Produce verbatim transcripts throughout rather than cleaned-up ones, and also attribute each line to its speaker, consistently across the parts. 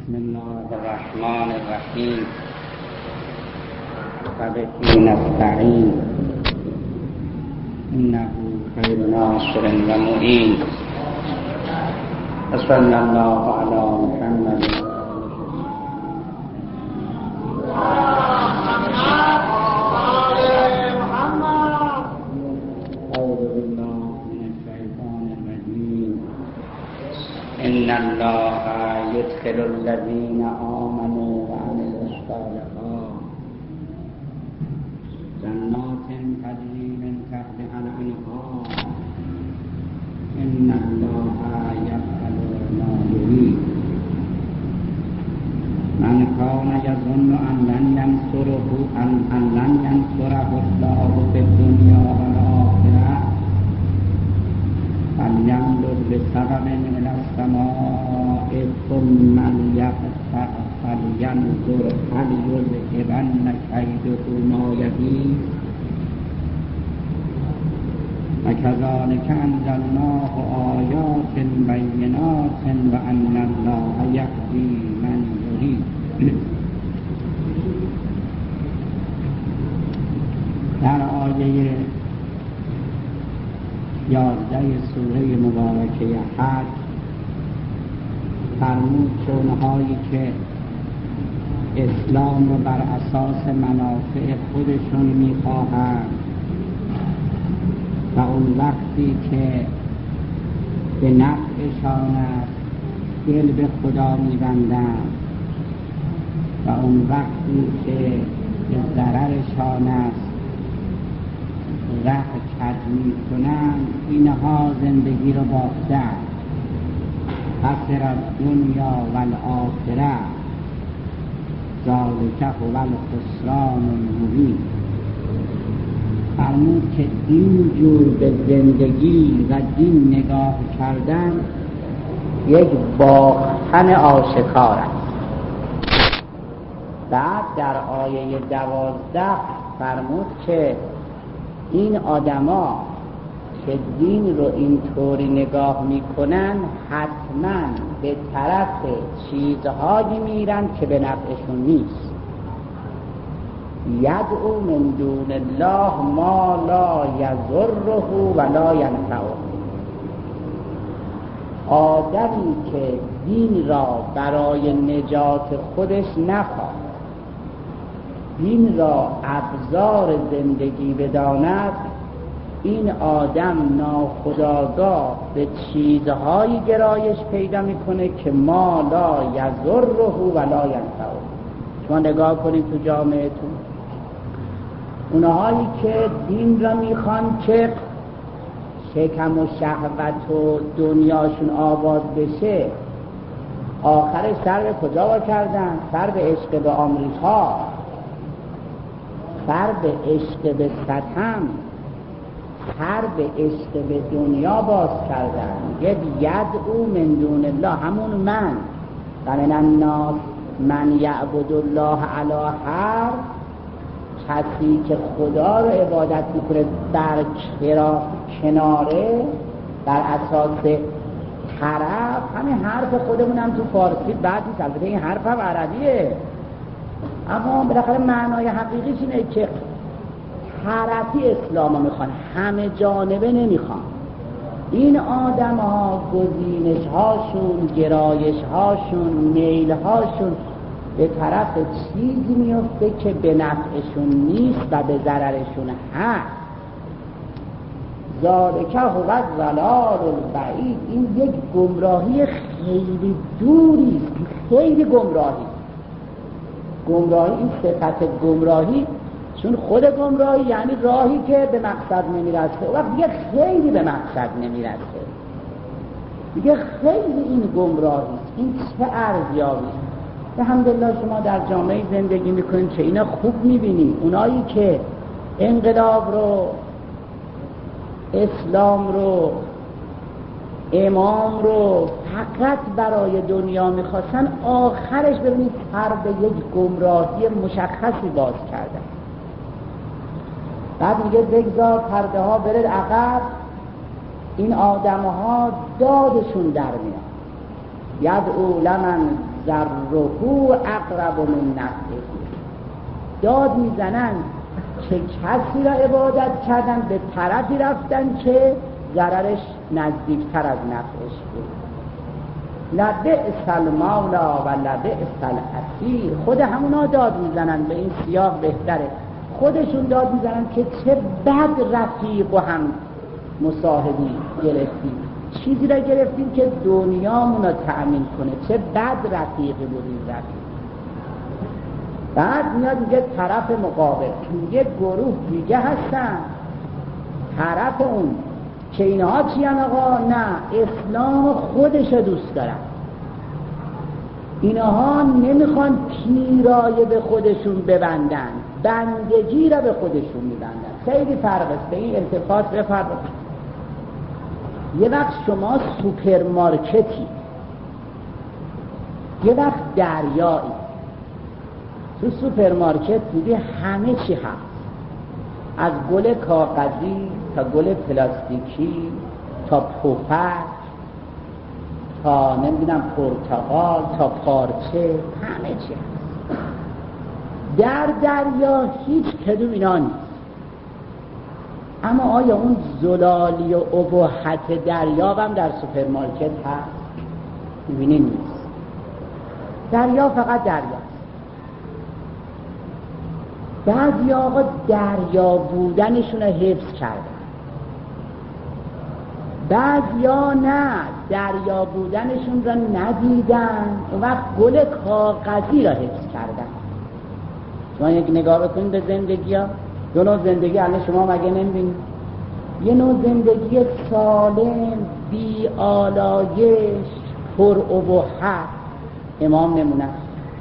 Speaker 1: بسم الله الرحمن الرحیم وبه نستعین انه خیر ناصر و معین صلی الله علی محمد ان الله يدخل الذين آمنوا وعملوا الصالحات جنات تجري من تحتها الأنهار ان الله يفعل ما يريد من كان يظن ان لن ينصره ان ان لن ينصره الله في الدنيا والآخرة فلينظر بسبب إلى السماء ثم ليقطع فلينظر هل يذهبن كيده ما يغيظ وكذلك أنزلناه آيات بينات وأن الله يهدي من يريد. در آیه یازده سوره مبارکه حج فرمود که اونهایی که اسلام رو بر اساس منافع خودشون میخواهند و اون وقتی که به نفعشان است دل به خدا میبندند و اون وقتی که به ضررشان است ره کج می کنند اینها زندگی رو باختن. خسر الدنیا و الآخرة ذلک هو الخسران المبین. فرمود که این جور به زندگی و دین نگاه کردن یک باختن آشکار است. بعد در آیه دوازده فرمود که این آدما که دین رو اینطوری نگاه میکنن حتما به طرف چیزهایی میرن که به نفعشون نیست. یدعو من دون الله ما لا یضره و لا ینفعه. آدمی که دین را برای نجات خودش نخواد، دین را ابزار زندگی بداند، این آدم ناخودآگاه به چیزهایی گرایش پیدا میکنه که ما لا یضره و لا ینفعه. شما نگاه کنید تو جامعهتون، اونهایی که دین را میخوان که شکم و شهوت و دنیاشون آباد بشه، آخرش سر به کجا وا کردن؟ سر به عشق به آمریکا، سر به عشق به ستم، سر به عشق به دنیا باز کردن. یه یدعو من دون الله، همون من و من الناس من یعبد الله علی حرف، کسی که خدا رو عبادت میکنه در کرا کناره بر اساس طرف. همین حرف خودمون هم تو فارسی بعد نیست، البته این حرف هم عربیه، اما بالاخره معنای حقیقیش اینه که طرفی اسلام رو میخوان، همه جانبه نمیخوان. این آدم ها گزینش هاشون، گرایش هاشون، میل هاشون به طرف چیزی میفته که به نفعشون نیست و به ضررشون هست. ذالک هو الضلال البعید. این یک گمراهی خیلی دوری، خیلی گمراهی گمراهی این صفت گمراهی، چون خود گمراهی یعنی راهی که به مقصد نمیرسه، وقت دیگه خیلی به مقصد نمیرسه، دیگه خیلی این گمراهی. این چه ارزیابی. الحمدلله شما در جامعه زندگی میکنید که اینا خوب میبینید. اونایی که انقلاب رو، اسلام رو، امام رو فقط برای دنیا میخواستن، آخرش ببینید سر به یک گمراهی مشخصی باز کردن. بعد میگه بگذار پرده ها بره عقب، این آدم ها دادشون در میاد. یدعو لمن ضره اقرب من نفعه. داد میزنن که کسی را عبادت کردن، به طرفی رفتن که ضررش نزدیکتر از نفعش بود. لبئس المولا و لبئس الاسیر. خود همونا داد میزنن، به این سیاق بهتره، خودشون داد میزنن که چه بد رفیق و هم مصاحبی گرفتیم، چیزی را گرفتیم که دنیامون رو تأمین کنه، چه بد رفیقی بود این رفیق. بعد میاد میگه طرف مقابل، یه گروه دیگه هستن طرف اون که اینها چی هن آقا؟ نه، اسلام خودش دوست دارن، اینها نمیخوان پیرایه به خودشون ببندن، بندگی را به خودشون میبندن. خیلی فرق است، به این التفات بفرمایید. یه وقت شما سوپرمارکتی، یه وقت دریایی. تو سوپرمارکت دیدی همه چی هست، از گل کاغذی تا گل پلاستیکی تا پفک تا نمیدونم پرتقال تا پارچه، همه چی هست. در دریا هیچ کدوم اینا نیست. اما آیا اون زلالی و اباحت دریا هم در سوپرمارکت هست؟ میبینی نیست. دریا فقط دریا. بعضی آقا دریا بودنشون رو حفظ کردن، بعضی ها نه، دریا بودنشون رو ندیدن، اون وقت گل کاغذی را حفظ کردن. شما یک نگاه بکنید به زندگی ها، دو نوع زندگی الان شما مگه نمی‌بینید؟ یه نوع زندگی سالم، بی آلایش، پر اباحت، امام نمونه.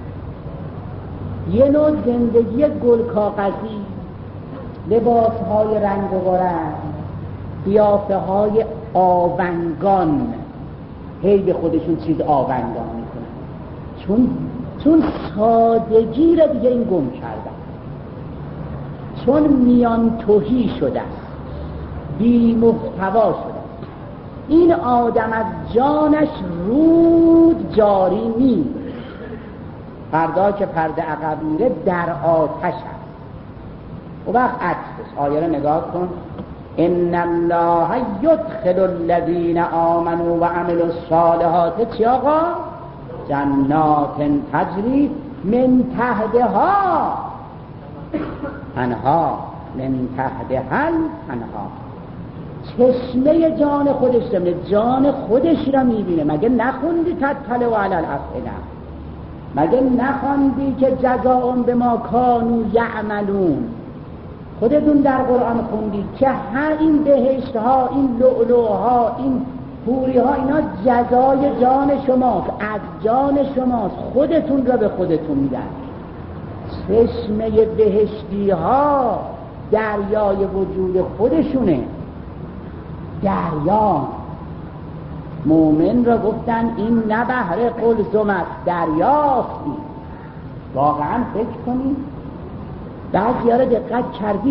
Speaker 1: یه نوع زندگی گل کاغذی، لباس های رنگ و رنگ، قیافه های آونگان، هی به خودشون چیز آونگان میکنن، چون چون سادگی را دیگه این گم کردن، چون میان توهی شده، بی محتوا شده. این آدم از جانش رود جاری نیست، فردا که پرده عقب میره در آتش هست. و وقت عکسش آیه رو نگاه کن، ان الله یدخل الذین آمنوا و عملوا الصالحات چی آقا؟ جنات تجری من تحتها انها من تحتها انها. چشمه جان خودش رو، جان خودش را میبینه. مگه نخوندی تطلع علی الافئده؟ مگه نخوندی که جزاء بما کانوا یعملون؟ خودتون در قرآن خوندی که هر این بهشت ها، این لؤلؤ ها، این حوری ها، اینا جزای جان شماست، از جان شماست، خودتون را به خودتون میدن. چشمه بهشتی ها دریای وجود خودشونه. دریا مومن را گفتن این نه بحر قلزم است، دریاست. واقعا فکر کنید، بعضی ها را دقت کردید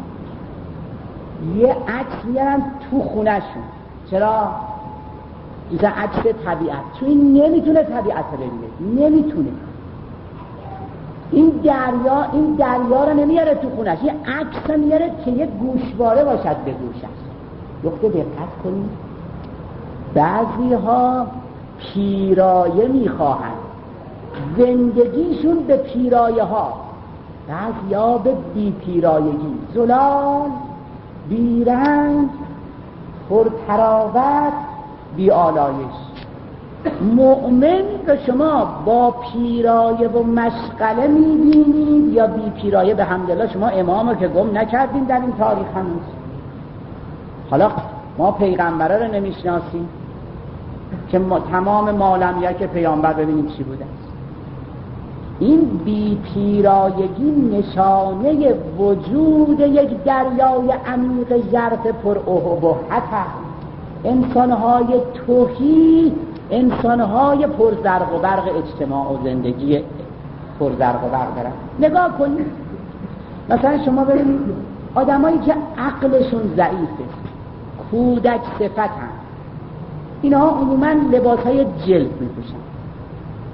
Speaker 1: یه عکس میارن تو خونه شون. چرا؟ این عکس طبیعت، چون این نمیتونه طبیعت رو ببینه، نمیتونه. این دریا این دریا رو نمیاره تو خونش، یه عکس رو میاره که یه گوشواره باشد به گوشش. نکته دقت کنید، بعضی ها پیرایه میخواهند، زندگیشون به پیرایه ها، بعضی ها به بی پیرایگی، زلال، بیرنگ، پرتراوت، بی آلایش. مؤمن که شما با پیرایه و مشغله میبینید یا بی پیرایه؟ به حمدالله شما امامو که گم نکردین در این تاریخ هنوز. حالا ما پیغمبره رو نمیشناسیم که ما تمام مالمیه که پیامبر ببینیم چی بوده. این بی پیرایگی نشانه وجود یک دریای عمیق ژرف پر ابهت است. انسانهای توحید، انسانهای پر زرق و برق اجتماع و زندگی پر زرق و برق دارن. نگاه کنید، مثلا شما ببینید آدمایی که عقلشون ضعیفه، کودک صفتن، اینها عموما لباسهای جلد میپوشن.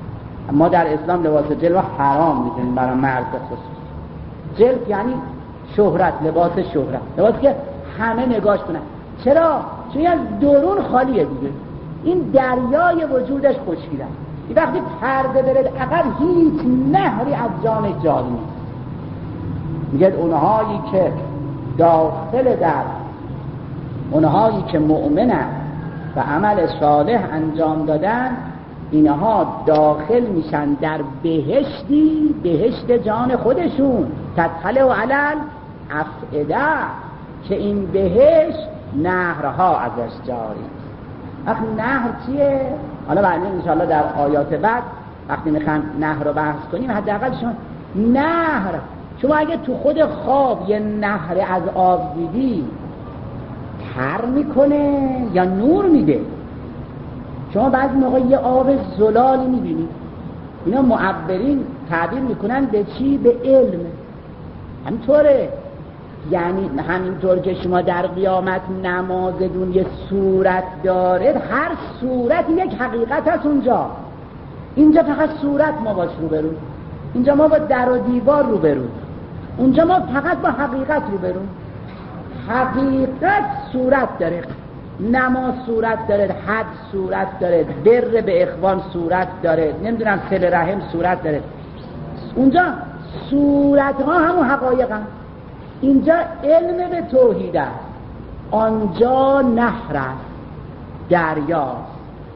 Speaker 1: ما در اسلام لباس جلف حرام میدونیم برای مرد خصوص. جلف یعنی شهرت، لباس شهرت، لباسی که همه نگاش کنن. چرا؟ چون از درون خالیه دیگه، این دریای وجودش خشکیده. این وقتی پرده بره عقب هیچ نهری از جان جاری نیست. میگه اونهایی که داخل در اونهایی که مؤمنن و عمل صالح انجام دادن، اینها داخل میشن در بهشتی، بهشت جان خودشون، تطلع و علل افئده، که این بهشت نهرها ازش جاری. وقت نهر چیه؟ حالا بعد انشاءالله در آیات بعد وقتی میخوام نهر رو بحث کنیم، حداقل شما نهر، شما اگه تو خود خواب یه نهر از آب دیدی، تر میکنه یا نور میده؟ شما بعضی موقع یه آب زلالی میبینید، اینا معبرین تعبیر میکنن به چی؟ به علم. همینطوره، یعنی همینطور که شما در قیامت نمازتون یه صورت داره، هر صورت یک حقیقت هست اونجا. اینجا فقط صورت ما باش روبرو، اینجا ما با در و دیوار روبرو، اونجا ما فقط با حقیقت روبرو. حقیقت صورت داره، نماز صورت داره، حج صورت داره، بر به اخوان صورت داره، نمیدونم صله رحم صورت داره. اونجا صورت ها همون حقایق هم. اینجا علم به توحید است، آنجا نهر است، دریاست.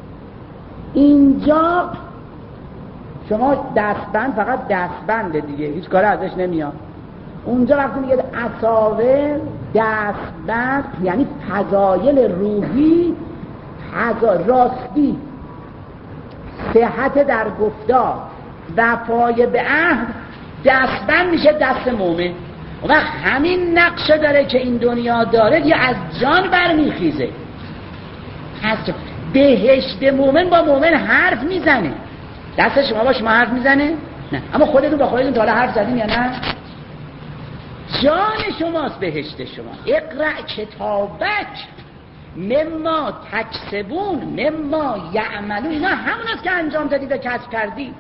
Speaker 1: اینجا شما دستبند فقط دستبنده دیگه، هیچ کار ازش نمیاد. اونجا وقتی میگه عصاوه دستبند یعنی فضایل روحی، راستی، صحت در گفتار، وفای به عهد، دستبند میشه دست مومن. و همین نقشه داره که این دنیا داره یا از جان برمیخیزه. از جان. بهشت مومن با مومن حرف میزنه. دست شما با شما حرف میزنه؟ نه. اما خودتون با خودتون تا حالا حرف زدین یا نه؟ جان شماست بهشت شما. اقرأ کتابک مما تکسبون مما یعملون، اینا همون است که انجام دادید و کسب کردید.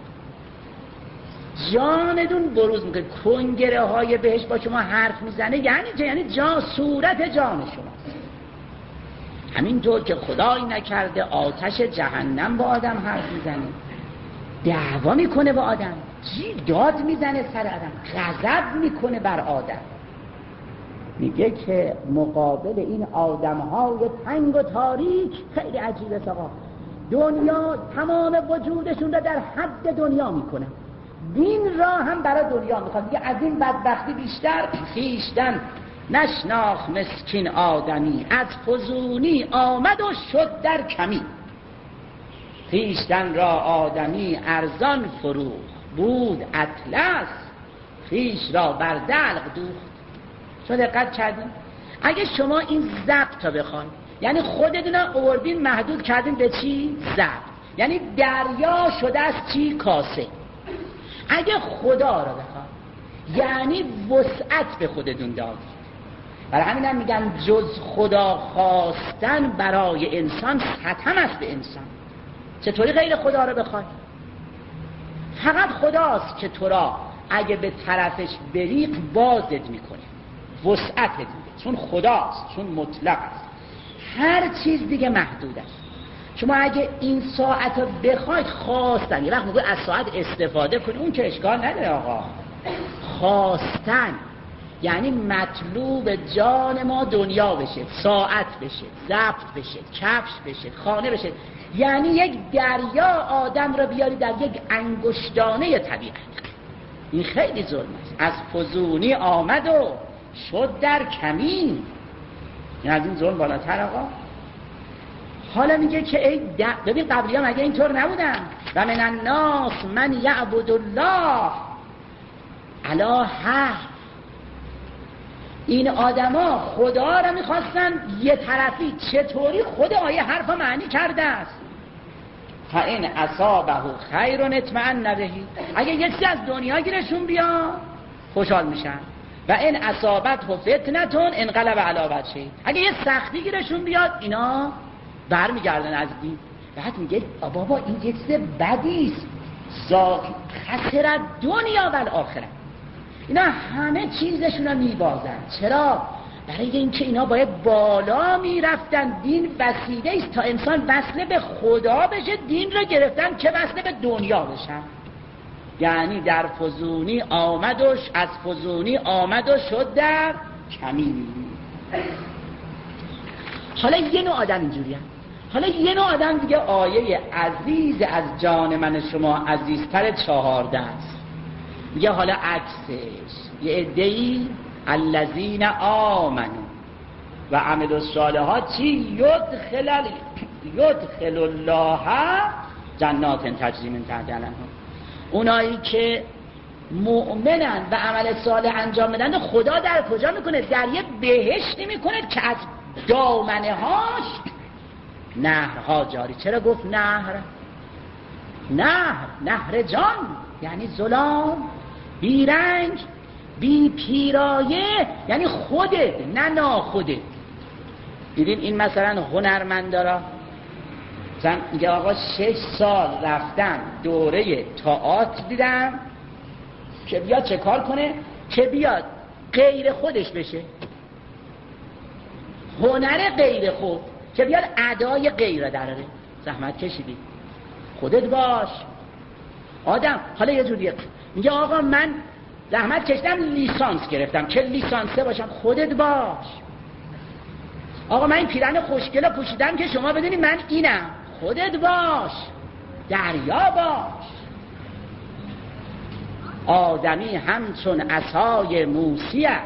Speaker 1: جانتون بروز میکنه، کنگره های بهشت با شما حرف میزنه. یعنی چه؟ یعنی جان، صورت جان شماست. همینطور که خدای نکرده آتش جهنم با آدم حرف میزنه، دعوا میکنه با آدم، جی داد میزنه سر آدم، غضب میکنه بر آدم. میگه که مقابل این آدم های تنگ و تاریک خیلی عجیبه آقا، دنیا تمام وجودشون رو در حد دنیا میکنه، دین را هم برای دنیا میخواد. دیگه از این بدبختی بیشتر خویشتن نشناخت مسکین آدمی، از فزونی آمد و شد در کمی. خویشتن را آدمی ارزان فروخت، بود اطلس خویش را بر دلق دوخت. شما دقت کردین؟ اگه شما این ضبط رو بخواید، یعنی خودتون آوردین محدود کردین به چی؟ ضبط. یعنی دریا شده از چی؟ کاسه. اگه خدا رو بخواد یعنی وسعت به خودتون دادید. برای همین هم میگن جز خدا خواستن برای انسان ستم است به انسان. چطوری غیر خدا رو بخواد؟ فقط خداست که تو را اگه به طرفش بریق بازت میکنه، وسعت دیگه، چون خداست، چون مطلق است. هر چیز دیگه محدود است. شما اگه این ساعت رو بخواید خواستن، یه وقت موقع از ساعت استفاده کنید، اون که اشکال نداره آقا. خواستن یعنی مطلوب جان ما دنیا بشه، ساعت بشه، ضبط بشه، کفش بشه، خانه بشه، یعنی یک دریا آدم رو بیاری در یک انگشتانه طبیعت. این خیلی ظلم است. از فزونی آمد و شد در کمین. این از این ظلم بالاتر آقا. حالا میگه که ای د... ببین قبلی ها مگه اینطور نبودن؟ و من الناس من یعبد الله علی حرف. این آدما خدا را میخواستن یه طرفی. چطوری؟ خود آیه حرف معنی کرده است. فَإِنْ أَصَابَهُ خَيْرٌ اطْمَأَنَّ بِهِ. اگه یه چیزی از دنیا گیرشون بیا خوشحال میشن. و این اصابته فتنه انقلب علی وجهه. اگه یه سختی گیرشون بیاد اینا برمیگردن از دین. بعد میگه بابا این یه چیز بدی است، زاغ خسر دنیا و الاخره. اینا همه چیزشون رو میبازن. چرا؟ برای اینکه اینا باید بالا میرفتن. دین وسیله است تا انسان وصله به خدا بشه. دین رو گرفتن که وصله به دنیا بشن. یعنی در فزونی آمد و از فزونی آمد و شد در کمی. حالا یه نوع آدم اینجوری هم. حالا یه نوع آدم دیگه آیه عزیز از جان من شما عزیزتر چهارده است. میگه حالا عکسش یه عده‌ای الذین آمنوا و عملوا الصالحات چی؟ یدخل یدخل الله جنات تجری من تحتها الانهار. اونایی که مؤمنن و عمل صالح انجام میدن خدا در کجا میکنه؟ در یه بهشتی میکنه که از دامنه هاش نهرها جاری. چرا گفت نهر؟ نهر نهر جان، یعنی ظلام، بی رنگ، بی پیرایه، یعنی خودت نه ناخودت. دیدین این مثلا هنرمندارا مثلا میگه آقا شش سال رفتم دوره تئاتر دیدم که بیاد چه کار کنه؟ که بیاد غیر خودش بشه. هنر غیر خود که بیاد ادای غیر دراره. زحمت کشیدی، خودت باش آدم. حالا یه جوریه میگه آقا من زحمت کشیدم لیسانس گرفتم که لیسانسه باشم. خودت باش. آقا من این پیرن خوشگل پوشیدم که شما بدونی من اینم. خودت باش. دریا باش. آدمی همچون عصای موسی است،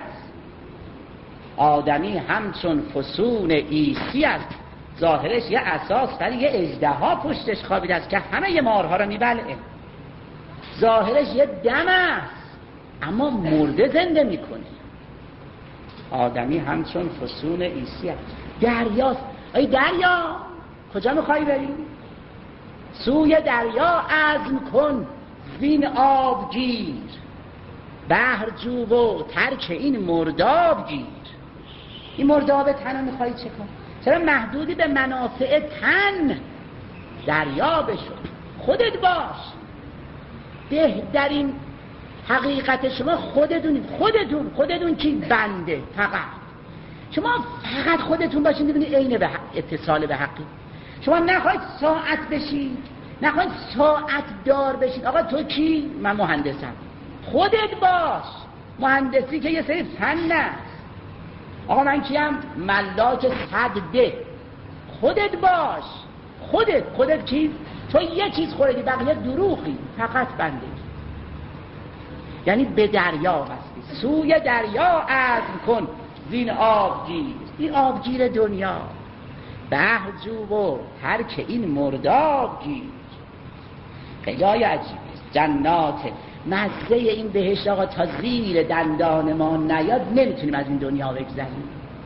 Speaker 1: آدمی همچون فسون عیسی است. ظاهرش یه اساس ولی یه اژدها پشتش خوابیده است که همه یه مارها رو میبلعه. ظاهرش یه دم است اما مرده زنده میکنه. آدمی همچون فسون عیسی است. دریاست. ای دریا کجا میخوایی بری؟ سوی دریا عزم کن زین آب گیر، بحر جو و ترک این مرداب گیر. این مرداب تن رو میخوایی چه کن؟ چرا محدودی به منافع تن؟ دریا بشو. خودت باش. بهترین حقیقت شما خودتون. خودتون خودتون کی؟ بنده. فقط شما فقط خودتون باشین ببینید عین به حق، اتصال به حقی. شما نخواهید ساعت بشید، نخواهید ساعت دار بشید. آقا تو کی؟ من مهندسم. خودت باش. مهندسی که یه سری فن است. آقا من کیم؟ ملاک صده. خودت باش. خودت خودت کی؟ تو یه چیز خوردی بقیه دروغی، فقط بنده. یعنی به دریا بستی. سوی دریا عزم کن زین آبگیر. این آبگیر دنیا. بحر جو و ترک این مرداب گیر. خیلی عجیبه. جنات مزه این بهشت آقا تا زیر دندان ما نیاد نمیتونیم از این دنیا بگذریم.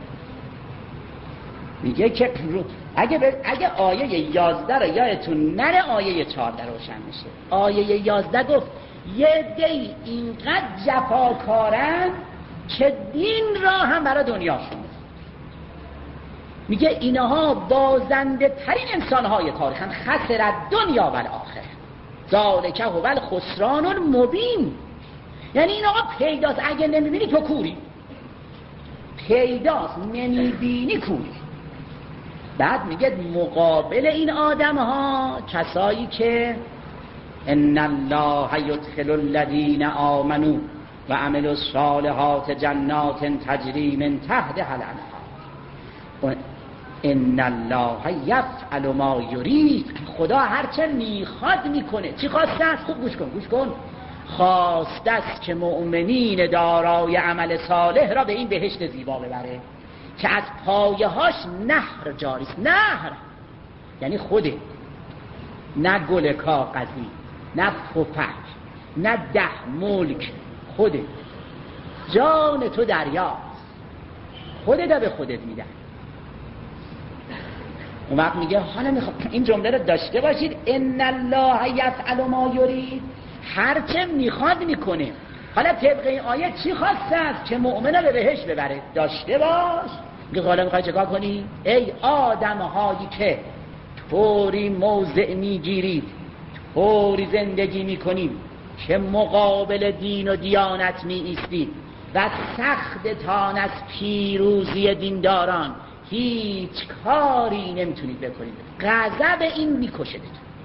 Speaker 1: میگه که اگه, ب... اگه آیه یازده رو یادتون نره آیه چهارده روشن میشه. آیه یازده گفت یه عده‌ای اینقدر جفاکارن که دین را هم برای دنیاشون. میگه اینها بازنده ترین انسانهای تاریخن. خسر دنیا و الاخره ذالک هو الخسران المبین. یعنی این آقا پیداست، اگه نمیبینی تو کوری. پیداست نمیبینی کوری. بعد میگه مقابل این آدم ها کسایی که ان الله یدخل الذین آمنوا و عملوا الصالحات جنات تجری من تحتها الانهار. ان الله یفعل ما یرید. خدا هرچه میخواد میکنه. چی خواسته است؟ خوب گوش کن گوش کن. خواسته است که مؤمنین دارای عمل صالح را به این بهشت زیبا ببره که از پایه هاش نهر جاری است. نهر یعنی خوده، نه گل کاغذی، نه پفک، نه ده ملک. خوده. جان تو دریاست. خودت به خودت میدن. اون وقت میگه حالا میخوام این جمله رو داشته باشید. ان الله یفعل ما یرید. هرچه میخواد میکنه. حالا طبق این آیه چی خواسته است؟ که مؤمنه به بهشت ببره. داشته باش. میگه حالا میخوای چیکار کنی؟ ای آدم هایی که طوری موضع میگیرید، طوری زندگی میکنیم که مقابل دین و دیانت می ایستید و سختتان از پیروزی دینداران هیچ کاری نمیتونید بکنید. غضب این میکشدتون.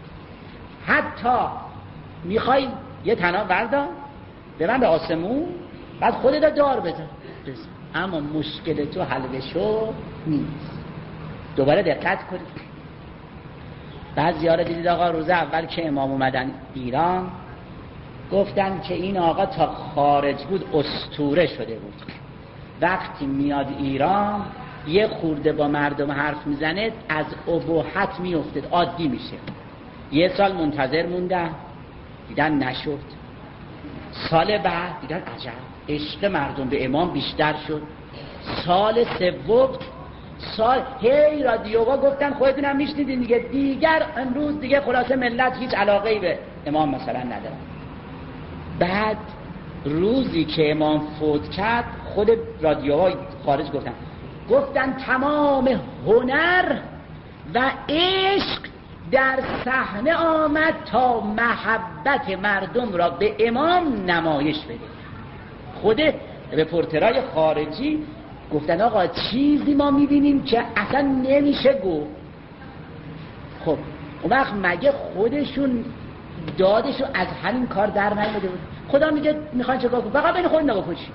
Speaker 1: حتی میخوای یه طناب بردار ببند به آسمون بعد خودت دار بزن، اما مشکل تو حل بشو نیست. دوباره دقت کنید. بعضی ها رو دیدید آقا روز اول که امام اومدن ایران گفتن که این آقا تا خارج بود اسطوره شده بود، وقتی میاد ایران یه خورده با مردم حرف میزنه از ابهت میافتد، عادی میشه. یه سال منتظر موندن دیدن نشد، سال بعد دیدن عجب عشق مردم به امام بیشتر شد، سال سوم سال هی رادیوها گفتن خودتونم میشنیدین دیگه، دیگر امروز دیگه خلاصه ملت هیچ علاقه‌ای به امام مثلا ندارن. بعد روزی که امام فوت کرد خود رادیوهای خارج گفتن گفتن تمام هنر و عشق در صحنه آمد تا محبت مردم را به امام نمایش بده. خود رپورترهای خارجی گفتن آقا چیزی ما میبینیم که اصلا نمیشه گفت. خب اون وقت مگه خودشون دادشو از همین کار در نیامده بود؟ خدا میگه میخواین چه کار کنید؟ فقط بین خودتون نگوشید.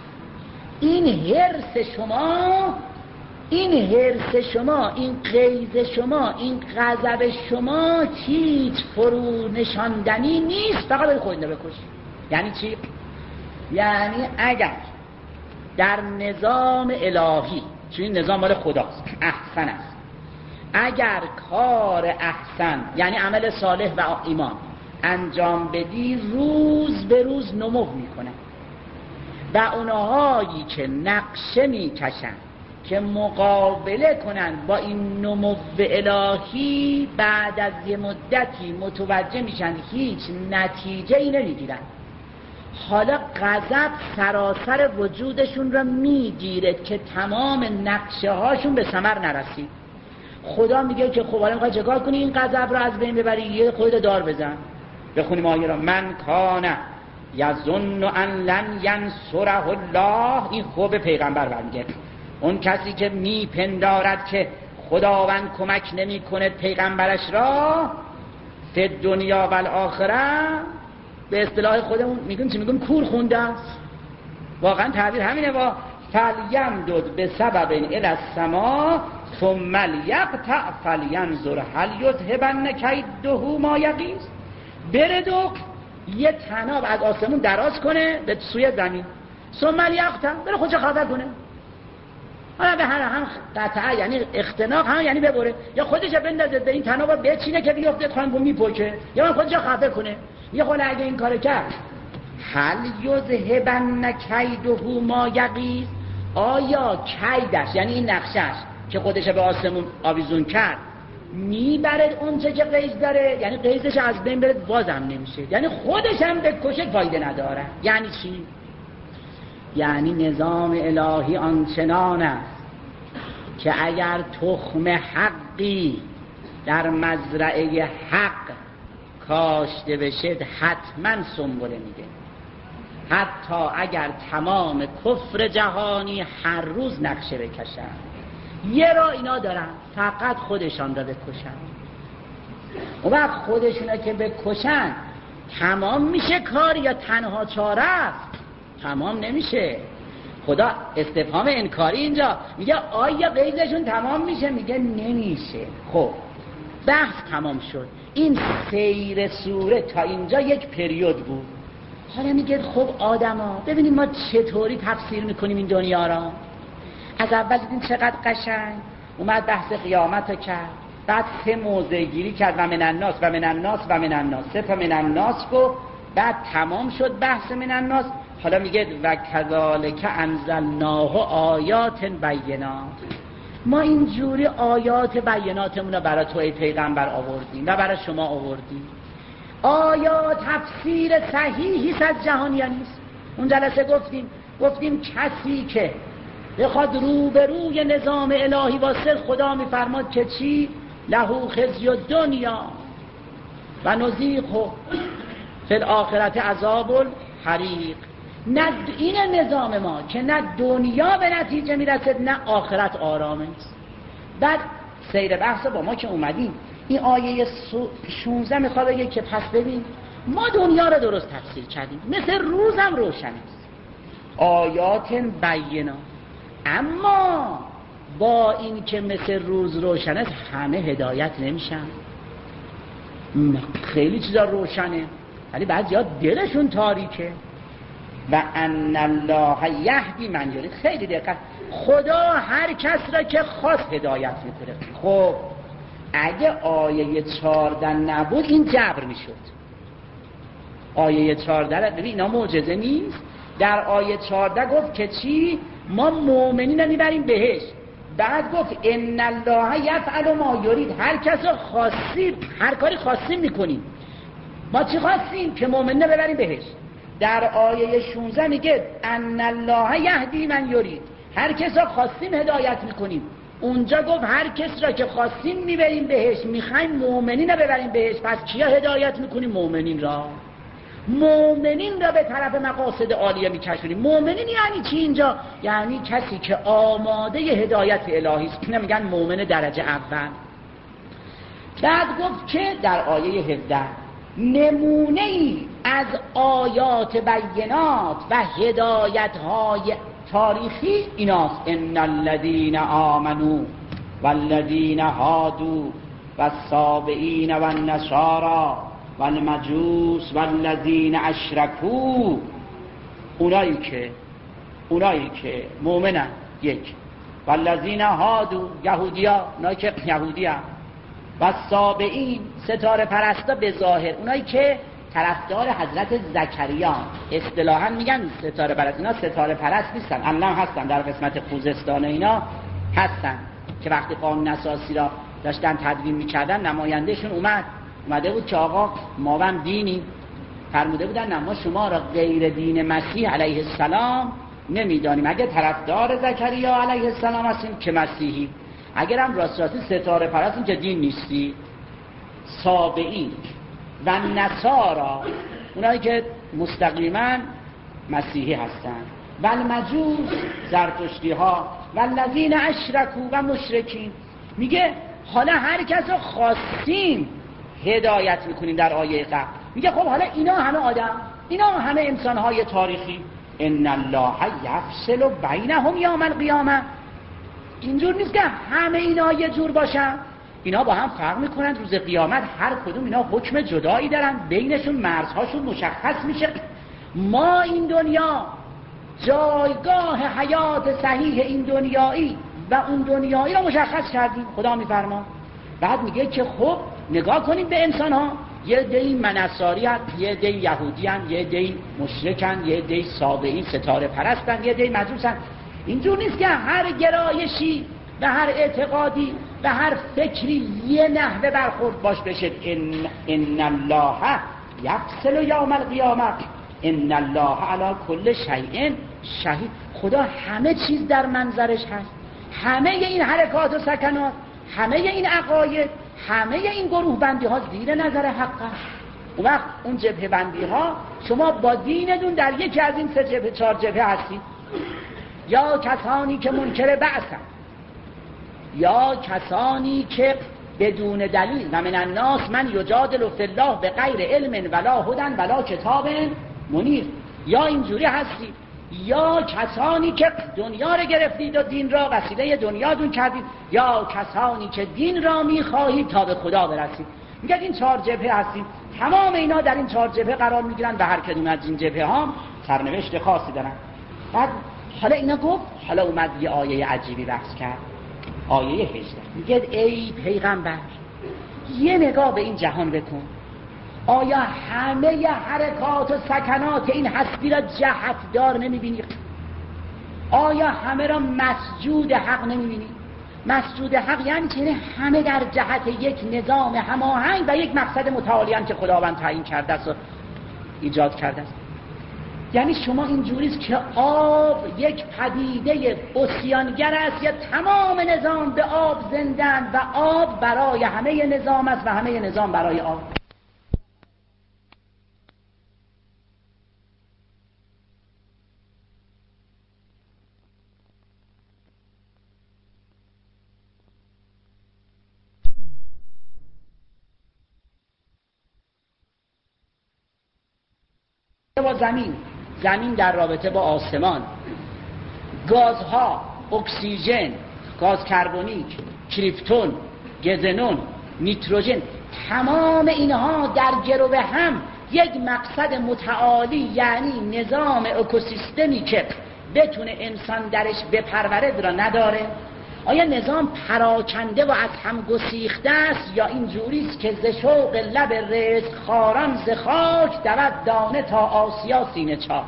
Speaker 1: این حرص شما، این حرص شما، این غیظ شما، این غضب شما هیچ فرو نشاندنی نیست، فقط بین خودتون بکشید. یعنی چی؟ یعنی اگر در نظام الهی، چون این نظام مال خداست، احسن است، اگر کار احسن یعنی عمل صالح و ایمان انجام بدی روز به روز نمو میکنه و اونهایی که نقشه میکشن که مقابله کنن با این نمو الهی بعد از یه مدتی متوجه میشن هیچ نتیجه ای نمیگیرن. حالا غضب سراسر وجودشون را میگیره که تمام نقشه هاشون به ثمر نرسید. خدا میگه که خب حالا میخوای چیکار کنی این غضب را از بین ببری؟ یه خودت دار بزن. بخونیم آیه را: من کان یظن ان لن ینصره الله. این خوب پیغمبر برمیگه. اون کسی که میپندارد که خداوند کمک نمیکنه پیغمبرش را فی دنیا و الاخره، به اصطلاح خودمون میگیم چی میگیم؟ کور خونده است. واقعا تعبیر همینه. با فلیمدد به سبب الی السما ثم لیقطع فلینظر هل یذهبن کیده ما یغیظ. بره دو یه طناب از آسمون دراز کنه به سوی زمین، ثم لیقطع، بره خودش خبر کنه. حالا به هر هم قطعه یعنی اختناق، هم یعنی ببره، یا خودش بندازه به این طناب بچینه که بیفته خانم میپوشه، یا من خودش خبر کنه. یه خونه اگه این کارو کرد هل یذهبن کیده ما یغیظ، آیا کیدش یعنی این نقشش که خودش به آسمون آویزون کرد میبره اون چه که قیز داره؟ یعنی قیزش از بین بره بازم نمیشه، یعنی خودش هم بکشه فایده نداره. یعنی چی؟ یعنی نظام الهی آنچنان است که اگر تخم حقی در مزرعه حق کاشته بشه حتما سنبله میده، حتی اگر تمام کفر جهانی هر روز نقشه بکشن. یه را اینا دارن، فقط خودشان را بکشن. اون وقت خودشون که بکشن تمام میشه کار یا تنها چاره است؟ تمام نمیشه. خدا استفهام انکاری اینجا میگه آیا قیدشون تمام میشه؟ میگه نمیشه. خب بحث تمام شد. این سیر سوره تا اینجا یک پریود بود. حالا میگه خب آدما ببینیم ما چطوری تفسیر میکنیم این دنیا را. از اول دیدیم چقدر قشنگ اومد بحث قیامت رو کرد، بعد سه موضع گیری کرد و من الناس و من الناس و من الناس، سه تا من الناس گفت، بعد تمام شد بحث من الناس. حالا میگه و کذالک انزلناه آیات بینات. ما اینجوری آیات بیناتمون رو برای تو ای پیغمبر آوردیم و برای شما آوردیم. آیا تفسیر صحیحی از جهانیان نیست؟ اون جلسه گفتیم گفتیم کسی که بخواد روبروی نظام الهی واسه خدا میفرماد که چی؟ لهو خزی دنیا و نذیقه فی الآخرة عذاب الحریق. نه این نظام ما که نه دنیا به نتیجه میرسد نه آخرت آرامه است. بعد سیر بحث با ما که اومدیم این آیه شانزده میخواد بگه که پس ببین ما دنیا رو درست تفسیر کردیم، مثل روز هم روشن است، آیات بینات، اما با این که مثل روز روشن است همه هدایت نمیشن. خیلی چیزا روشنه ولی بعضیا دلشون تاریکه. و ان الله یهدی من یرید. خیلی دقت، خدا هر کس را که خواست هدایت میکنه. خب اگه آیه چهارده نبود این جبر میشد. آیه چهارده ببین اینا معجزه نیست. در آیه چهارده گفت که چی؟ ما مؤمنین رو میبریم بهشت. بعد گفت ان الله یفعل ما یرید. هر کس رو خواستیم، هر کاری خواستیم میکنیم. ما چی خواستیم؟ که مؤمنین رو ببریم بهشت. در آیه شانزده میگه ان الله یهدی من یرید. هر کس را خواستیم هدایت میکنیم. اونجا گفت هر کس را که خواستیم میبریم بهش. میخوایم مؤمنین را ببریم بهش. پس کیا هدایت میکنیم؟ مؤمنین را. مؤمنین را به طرف مقاصد عالیه میکشونیم. مؤمنین یعنی چی اینجا؟ یعنی کسی که آماده هدایت الهی است. نمیگن مؤمن درجه اول. بعد گفت که در آیه هفده نمونه ای از آیات بینات و هدایت های تاریخی ایناست. ان الذين آمنوا والذين هادوا والصابئين والنصارى والمجوس والذين اشركوا. اونایی که اونایی که مؤمنن یک، والذین هادوا یهودیا، اونایی که یهودی هم، و صابئین ستاره پرستا به ظاهر، اونایی که طرفدار حضرت زکریا، اصطلاحاً میگن ستاره پرست. اینا ستاره پرست نیستن، الان هستن در قسمت خوزستان اینا هستن که وقتی قانون اساسی را داشتن تدوین میکردن نمایندهشون اومد اومده بود که آقا ما هم دینی، فرموده بودن نه ما شما را غیر دین مسیح علیه السلام نمیدانیم. اگه طرفدار زکریا علیه السلام هستیم که مسیحی، اگر هم راست راستی ستاره پرستین که دین نیستی. صابئین و نصارا، اونایی که مستقیما مسیحی هستند، و المجوس زرتشتی ها، و الذین اشرکوا و مشرکین. میگه حالا هر کس رو خواستیم هدایت میکنیم. در آیه قبل میگه خب حالا اینا همه آدم، اینا همه انسانهای تاریخی. ان الله یفصل بینهم یوم القیامه. اینجور نیست که همه اینا یه جور باشن، اینا با هم فرق میکنن. روز قیامت هر کدوم اینا حکم جدایی دارن، بینشون مرزهاشون مشخص میشه. ما این دنیا جایگاه حیات صحیح این دنیایی و اون دنیایی رو مشخص کردیم، خدا میفرما. بعد میگه که خب نگاه کنیم به انسان ها، یه دی منصاری هست، یه دی یهودی هست، یه دی مشرکن، یه دی صابئین ستاره پرستن، یه دی مجوسن. اینجور نیست که هر گرایشی و هر اعتقادی و هر فکری یه نحوه برخورد باش بشه. ان ان الله یفصل یوم القیامه ان الله علی کل شیء شهید. خدا همه چیز در منظرش هست. همه این حرکات و سکنات، همه این عقاید، همه این گروه بندی ها زیر نظر حق هست. اون وقت اون جبهه بندی ها، شما با دینتون در یکی از این سه جبهه چهار جبهه هستید. یا کسانی که منکر بعثن، یا کسانی که بدون دلیل و من الناس من یجادل فی الله به غیر علم ولا هدی ولا کتاب منیر، یا اینجوری هستید. یا کسانی که دنیا رو گرفتید و دین را وسیله دنیاتون کردید، یا کسانی که دین را میخواهید تا به خدا برسید. میگه این چهار جبهه هستیم. تمام اینا در این چهار جبهه قرار میگیرن و هر کدوم از این جبهه ها سرنوشت خاصی دارن. بعد حالا اینا گفت، حالا اومد یه آیه عجیبی بحث کرد. آیه هجده میگه ای پیغمبر یه نگاه به این جهان بکن. آیا همه حرکات و سکنات این هستی را جهتدار نمیبینی؟ آیا همه را مسجود حق نمیبینی؟ مسجود حق یعنی چه؟ همه در جهت یک نظام هماهنگ و یک مقصد متعالی که خداوند تعیین کرده است و ایجاد کرده است. یعنی شما اینجوریست که آب یک پدیده بسیانگر است یا تمام نظام به آب زندند و آب برای همه نظام است و همه نظام برای آب. با زمین، زمین در رابطه با آسمان، گازها، اکسیژن، گاز کربونیک، کریپتون، گزنون، نیتروژن، تمام اینها در گرو هم یک مقصد متعالی، یعنی نظام اکوسیستمی که بتونه انسان درش بپرورد را نداره. آیا نظام پراکنده و از هم گسیخته است یا این جوری است که ز شوق لب رزق خاران ز خاک دود دانه تا آسیا سینه چاک؟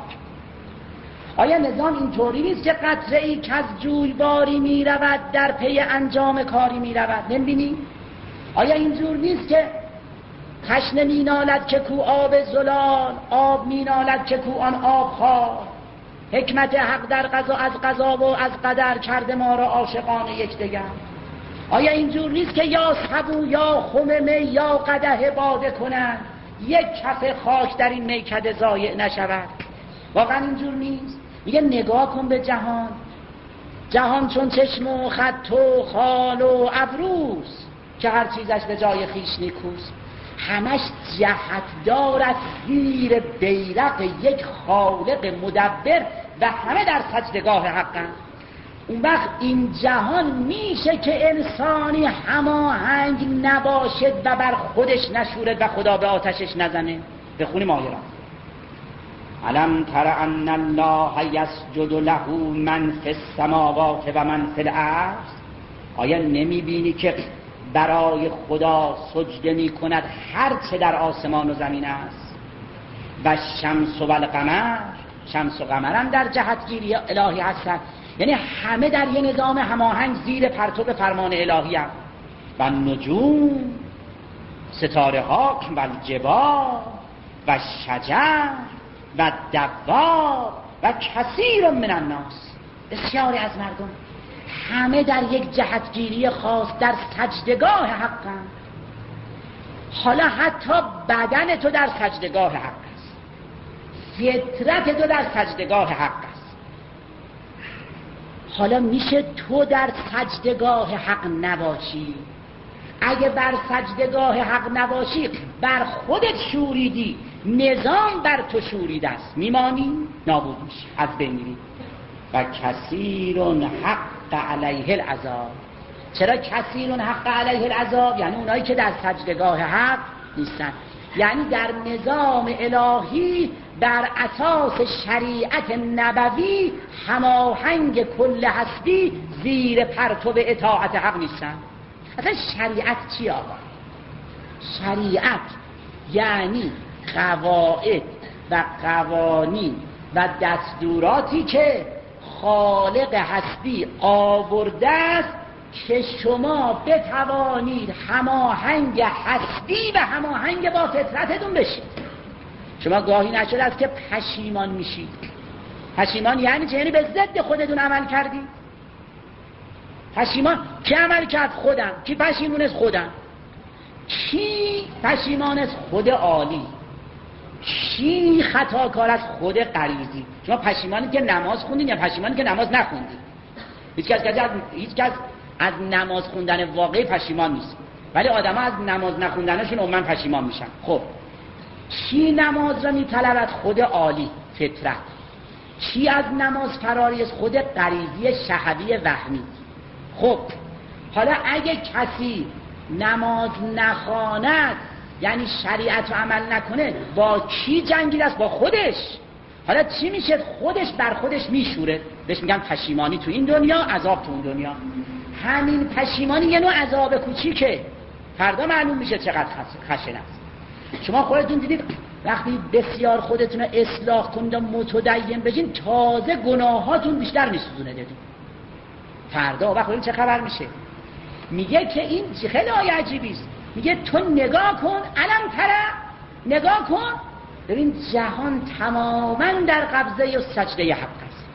Speaker 1: آیا نظام اینطوری نیست که قطره ای که از جویباری می رود در پی انجام کاری می رود؟ نمی‌بینی؟ آیا اینجور نیست که تشنه می نالد که کو آب زلال، آب می نالد که کو آن آب خوار؟ حکمت حق در قضا از قضا و از قدر کرده ما را عاشقان یکدیگر. آیا اینجور نیست که یا سبو یا خم می یا قدح باده کنند یک کف خاک در این میکده ضایع نشود؟ واقعا اینجور نیست؟ میگه نگاه کن به جهان، جهان چون چشم و خط و خال و ابروز که هر چیزش به جای خیش نیکوست. همش جهتدار از زیر بیرق یک خالق مدبر و همه در سجدگاه حقن. اون وقت این جهان میشه که انسانی هماهنگ نباشد و بر خودش نشورد و خدا به آتشش نزنه. بخونیم آیه را. علم تر ان الله یسجد له من فی السماوات و من فی الارض. آیا نمیبینی که برای خدا سجده می کند هر چه در آسمان و زمین است؟ و شمس و القمر، شمس و قمر هم در جهتگیری الهی هستند، یعنی همه در یه نظام هماهنگ زیر پرتو فرمان الهی هم. و نجوم، ستاره ها و الجبال و شجر و دواب و کثیر من الناس، بسیاری از مردم، همه در یک جهتگیری خاص در سجدگاه حقن. حالا حتی بدن تو در سجدگاه حق است، فطرت تو در سجدگاه حق است. حالا میشه تو در سجدگاه حق نباشی؟ اگه بر سجدگاه حق نباشی بر خودت شوریدی، نظام بر تو شورید است، میمانی نابود میشی، از بین میری. و کثیر حق علیه العذاب. چرا کثیر حق علیه العذاب؟ یعنی اونایی که در سجدگاه حق نیستن، یعنی در نظام الهی بر اساس شریعت نبوی هماهنگ کل هستی زیر پرتو اطاعت حق نیستن. اصلا شریعت چی آقا؟ شریعت یعنی قواعد و قوانین و دستوراتی که خالق هستی آورده است که شما بتوانید هماهنگ هستی و هماهنگ با فطرتتون بشید. شما گاهی نشده است که پشیمان میشید. پشیمان یعنی چه؟ یعنی به ضد خودتون عمل کردی. پشیمان کی عمل کرد؟ خودم. کی پشیمون است؟ خودم. کی پشیمان است؟ خود عالی. کی خطاکار است؟ خود غریزی. شما پشیمانی که نماز خوندین یا پشیمانی که نماز نخوندین؟ هیچ کس از هیچ کس از نماز خوندن واقعی پشیمان نیست، ولی آدم‌ها از نماز نخوندنشون عموما پشیمان میشن. خب کی نماز را میطلبد؟ خود عالی، فطرت. کی از نماز فراری است؟ خود غریزی شهوی وهمی. خب حالا اگه کسی نماز نخواند یعنی شریعت رو عمل نکنه، با کی جنگید است؟ با خودش. حالا چی میشه؟ خودش بر خودش میشوره. بهش میگن پشیمانی تو این دنیا، عذاب تو اون دنیا. همین پشیمانی یه نوع عذاب کوچیکه، فردا معلوم میشه چقدر خشن است. شما خودتون دیدید وقتی بسیار خودتون رو اصلاح کنید و متدین بشین، تازه گناهاتون بیشتر میسوزونه دیدید. فردا وقتی چه خبر میشه؟ میگه که این خیلی آیه عجیبی است. میگه تو نگاه کن، علم تره، نگاه کن ببین جهان تماما در قبضه و سجده حق است.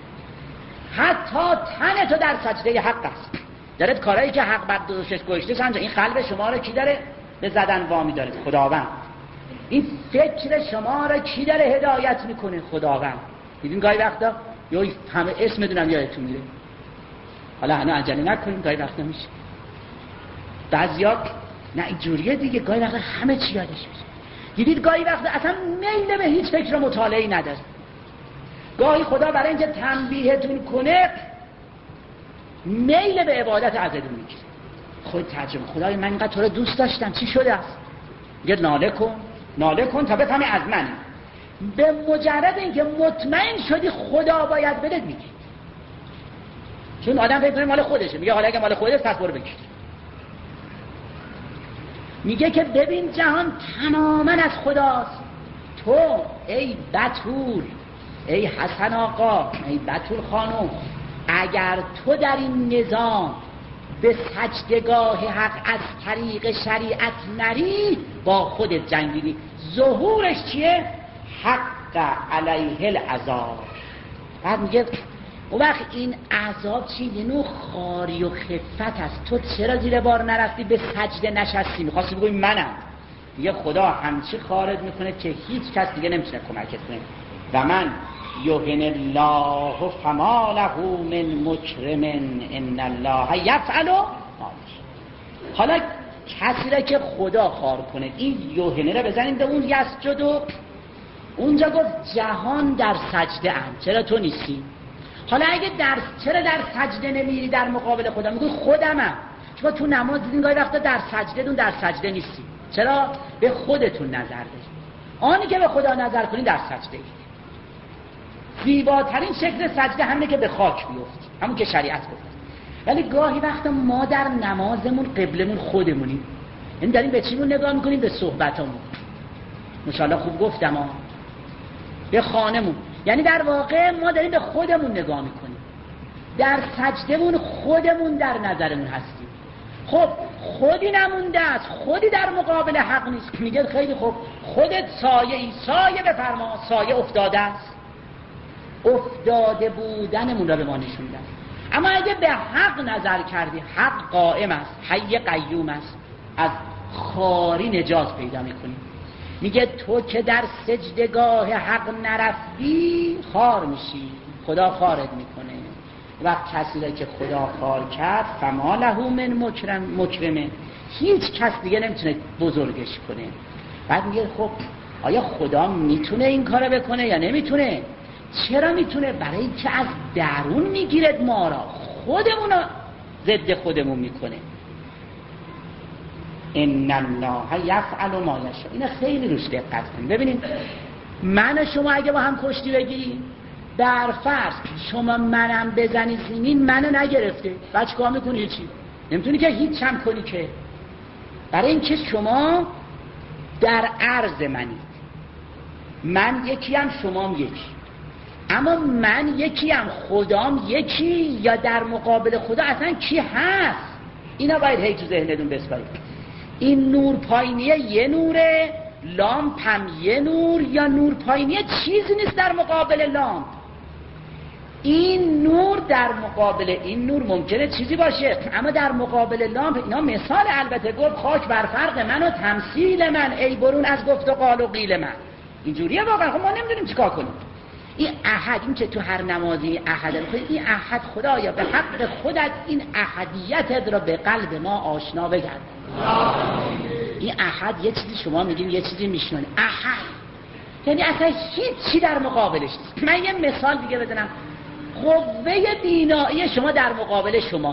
Speaker 1: حتی تن تو در سجده حق است. دارد کارهایی که حق بر دوشش گوشته سنجا. این قلب شما رو کی داره به زدن وامی داره؟ خداوند. این فکر شما رو کی داره هدایت میکنه؟ خداوند. دیدین گاهی وقتا یا همه اسم دونم یادتون میره. حالا هنو عجله نکنیم، گاهی وقتا میشه. بعضیا نه اینجوریه دیگه، گاهی وقتا همه چی یادش میشه. دیدید گاهی وقت اصلا میل به هیچ فکر و مطالعه‌ای نداره. گاهی خدا برای اینکه تنبیهتون کنه میل به عبادت ازتون میگیره. خود ترجمه خدای من اینقدر تو رو دوست داشتم چی شده است؟ میگه ناله کن ناله کن تا بفهمی از منی. به مجرد اینکه مطمئن شدی خدا باید بده میگی، چون آدم فکر کنه مال خودشه، میگه حالا اگه مال خودت پس برو بگیر. میگه که ببین جهان تماما از خداست، تو ای بتول، ای حسن آقا، ای بتول خانم، اگر تو در این نظام به سجدگاه حق از طریق شریعت نری با خودت جنگیدی. ظهورش چیه؟ حق علیه العذاب. بعد میگه اون وقت این عذاب چی؟ یه نوع خاری و خفت است. تو چرا زیر بار نرفتی به سجده نشستی؟ میخواستی بگوی منم. میگه خدا همچی خارج میکنه که هیچ کس دیگه نمیتونه کمکت کنه. و من یهن الله فما له من مکرم ان الله یفعل ما یشاء. حالا کسی را که خدا خار کنه، این یهنه را بزنیم به اون یسجد و اونجا گفت جهان در سجده اند، چرا تو نیستی؟ حالا اگه در چرا در سجده نمیری در مقابل خدا؟ میگه خودمم. چون تو نماز دیدین گاهی وقتا در سجده دون در سجده نیستی. چرا؟ به خودتون نظر بدید. آنی که به خدا نظر کنید در سجده اید. زیباترین شکل سجده همینه که به خاک بیفتی، همون که شریعت گفت. ولی گاهی وقتا ما در نمازمون قبلمون خودمونیم. یعنی داریم به چیمون نگاه میکنیم؟ به صحبتامون. ماشاءالله خوب گفتم ها. به خانمون. یعنی در واقع ما داریم به خودمون نگاه میکنیم. در سجدمون خودمون در نظرمون هستیم. خب خودی نمونده است، خودی در مقابل حق نیست. میگه خیلی خوب، خودت سایه ای، سایه بفرما. سایه افتاده است. افتاده بودنمون را به ما نشونده. اما اگه به حق نظر کردی، حق قائم است، حی قیوم است، از خاری نجات پیدا میکنی. میگه تو که در سجدگاه حق نرفتی خار میشی، خدا خارت میکنه. و کسی را که خدا خار کرد فما له من مکرم مکرمه، هیچ کس دیگه نمیتونه بزرگش کنه. بعد میگه خب آیا خدا میتونه این کارو بکنه یا نمیتونه؟ چرا میتونه؟ برای اینکه از درون میگیرد ما را، خودمون را ضد خودمون میکنه. ان الله یفعل ما یشاء. اینا خیلی روش دقت کنید. ببینید من و شما اگه با هم کشتی بگیریم، در فرض شما منم بزنی زمین، منو نگرفته، بعد چیکار میکنی؟ چی؟ نمیتونی که هیچ هم کنی که. برای اینکه شما در عرض منید، من یکی هم شما یکی. اما من یکی هم خدام یکی، یا در مقابل خدا اصلا کی هست؟ اینا باید هی تو ذهنتون بسپارید. این نور پایینیه یه نوره، لامپ هم یه نور، یا نور پایینیه چیزی نیست در مقابل لامپ. این نور در مقابل این نور ممکنه چیزی باشه، اما در مقابل لامپ اینا مثال البته گفت خاک بر فرق من و تمثیل من، ای برون از گفت و قال و قیل من. اینجوریه واقعا. خب ما نمیدونیم چیکار کنیم. این احد، این که تو هر نمازی احد میخونید، این احد خدایا به حق خودت این احدیتت را به قلب ما آشنا بگرد. این احد یه چیزی شما میگین یه چیزی میشنون. احد یعنی اصلا هیچی در مقابلش نیست. من یه مثال دیگه بزنم. قوه بینایی شما در مقابل شما،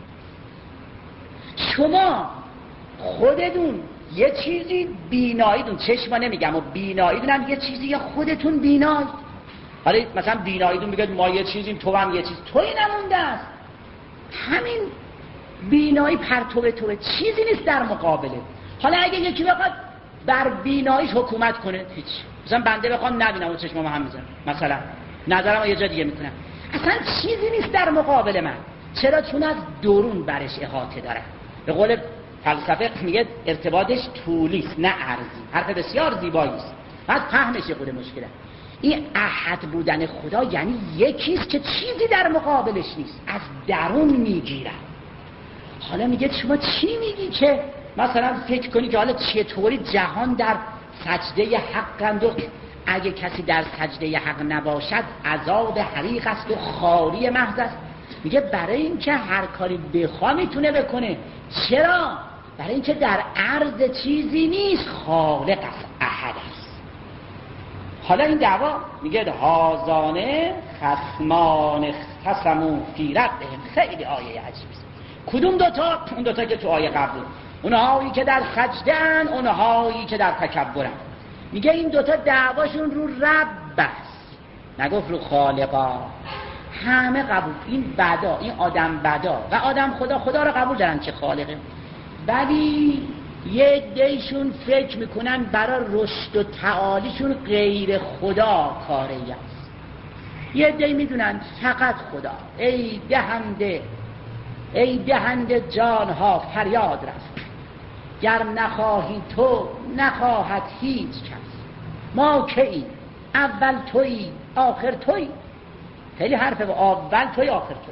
Speaker 1: شما خودتون یه چیزی بیناییدون، چشما نمیگم و بیناییدون هم یه چیزی، یا خودتون بینای. حالا مثلا بیناییدون میگه ما یه چیزیم، تو هم یه چیز، توی نمونده است. همین بینایی پرتوه توه، چیزی نیست در مقابله. حالا اگه یکی بخواد بر بیناییش حکومت کنه، هیچ. مثلا بنده بخوام نبینم و چشمام هم میزنم، مثلا نظرم یه جا دیگه میکنم، اصلا چیزی نیست در مقابل من. چرا؟ چون از درون برش احاطه داره. به قول فلسفه میگه ارتباطش طولی است نه عرضی. حرف بسیار زیبایی است. بعد فهمش خود مشکله. این احد بودن خدا یعنی یکیست که چیزی در مقابلش نیست، از درون میگیره. حالا میگه شما چی میگی که مثلا فکر کنی که حالا چطوری جهان در سجده حقند و اگه کسی در سجده حق نباشد عذاب حریق است و خاری محض است. میگه برای اینکه هر کاری بخواه میتونه بکنه. چرا؟ برای اینکه در عرض چیزی نیست، خالق است. احد است. حالا این دعوا میگه هازانه خصمان اختصموا فی ربهم. خیلی آیه عجیبی است. کدوم دوتا؟ اون دوتا که تو آیه قبل بود، اونهایی که در سجده ان، اونهایی که در تکبرن. میگه این دوتا دعواشون رو رب است، نگفت رو خالقا. همه قبول، این بدا، این آدم بدا و آدم خدا، خدا رو قبول دارن که خالقه، ولی یه عده‌شون فکر میکنن برای رشد و تعالیشون غیر خدا کاری است. یه عده‌ای میدونن فقط خدا. ای دهنده ای دهنده جانها فریاد رس، گر نخواهی تو نخواهد هیچ کس. ما کی اول تویی آخر تویی. خیلی حرفه، و اول توی آخر توی.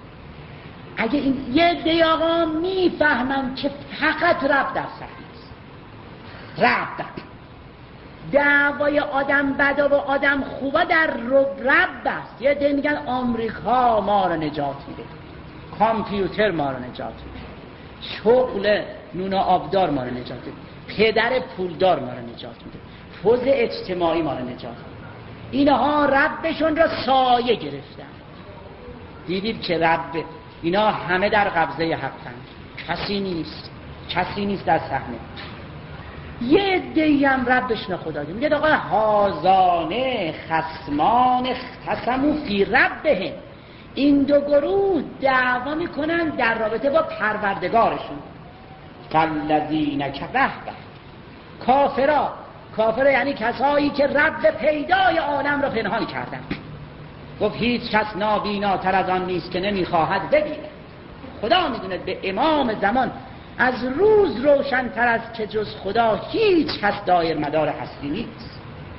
Speaker 1: اگه این یه عده آقا میفهمن که فقط رب در صحیح است، رب در دعوای آدم بدا و آدم خوبا در رب است. یه عده میگن آمریکا ما رو نجات میده، کامپیوتر ما رو نجات میده، شغل نونا آبدار ما رو نجات میده، پدر پولدار ما رو نجات میده، فوز اجتماعی ما رو نجات میده. اینها ربشون را سایه گرفتن. دیدید که رب اینا همه در قبضه حقن، کسی نیست، کسی نیست در صحنه. یه عده‌ای هم ربشون خدا. میگه آقا هازانه خصمان اختصموا فی ربهم. این دو گروه دعوا میکنن در رابطه با پروردگارشون. فالذین کفروا، کافرا. کافر یعنی کسایی که رب پیدای عالم را پنهان کردن. گفت هیچ کس نابیناتر از آن نیست که نمیخواهد ببینه. خدا میدونه به امام زمان از روز روشن‌تر از که جز خدا هیچ کس دایر مدار هستی نیست.